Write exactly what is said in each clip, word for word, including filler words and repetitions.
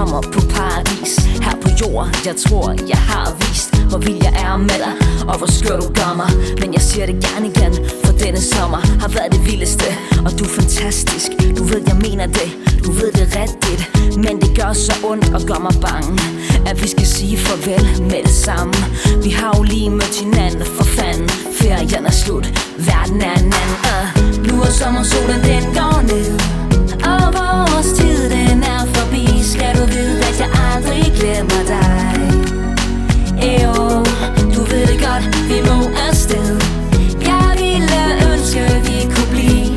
drømmer på paradis her på jorden. Jeg tror jeg har vist hvor vild jeg er med dig, og hvor skør du gør mig. Men jeg siger det gerne igen, for denne sommer har været det vildeste. Og du er fantastisk, du ved jeg mener det, du ved det rigtigt. Men det gør så ondt og gør mig bange, at vi skal sige farvel med det samme. Vi har jo lige mødt hinanden, for fanden. Ferien er slut, verden er en anden uh. Nu er sommersolen, den går ned, og vores tid den er forbi. Skal du vide, at jeg aldrig glemmer dig. Eyo, du ved det godt, vi må afsted. Jeg ville ønske, vi kunne blive.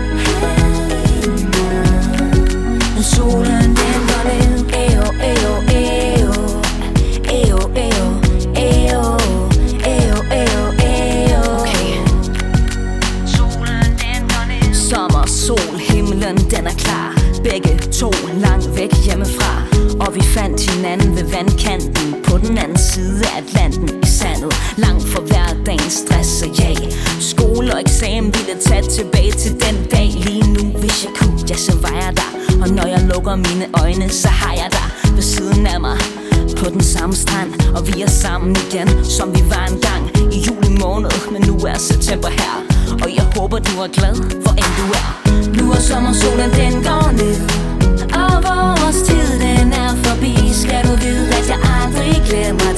Men solen den går ned. Eyo, eyo, eyo. Eyo, eyo, eyo. Eyo, eyo, eyo. Okay. Solen den går ned. Sommer, sol, himlen den er klar. Begge to langt væk hjemmefra, og vi fandt hinanden ved vandkanten på den anden side af Atlanten i sandet. Langt fra hverdagens stress og jag. Skole og eksamen ville tage tilbage til den dag. Lige nu hvis jeg kunne, ja så var jeg der. Og når jeg lukker mine øjne, så har jeg dig ved siden af mig på den samme strand. Og vi er sammen igen, som vi var engang i juli måned. Men nu er september her, og jeg håber du er glad, hvor end du er. Nu er sommersolen den går ned, og vores tid den er forbi. Skal du vide, at jeg aldrig glemmer